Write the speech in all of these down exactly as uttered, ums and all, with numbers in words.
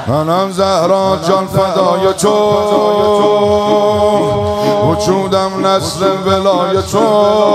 منم زهرا جان فدای تو، وجودم نسل ولای تو،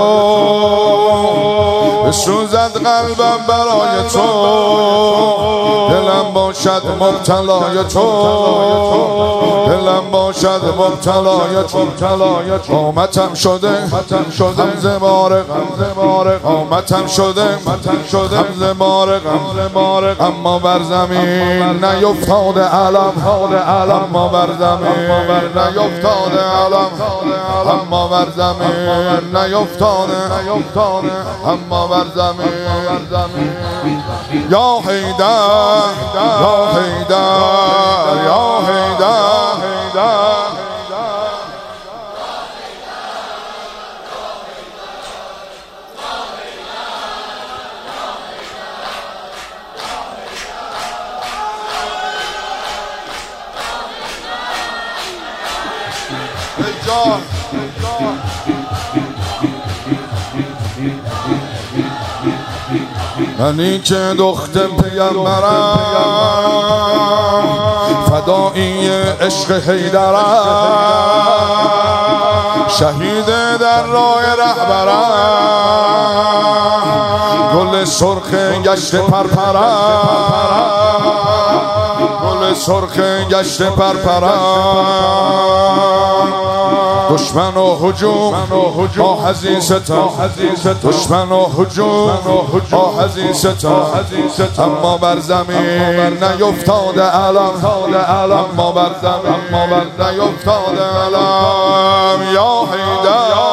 بسوزد قلبم برای تو، دلم باشد مبتلای تو، دلم باشد مبتلای تو. قامتم شده غمزه مارق، قامتم شده غمزه مارق، اما بر زمین نیفتاده علم، اما بر زمین نیفتاده علم، اما بر زمین نیفتاده، اما بر زمین. یا حیدر یا حیدر یا حیدر منی که دختر پیغمبرم، فدایی عشق حیدرم، شهید در راه رهبرم، گل سرخ گشت پرپرم، گل سرخ گشت پرپرم. دشمن و هجوم آهزی ستا، دشمن و هجوم آهزی ستا، اما بر زمین نیفتاده علم، اما بر زمین نیفتاده علم. یا حیدر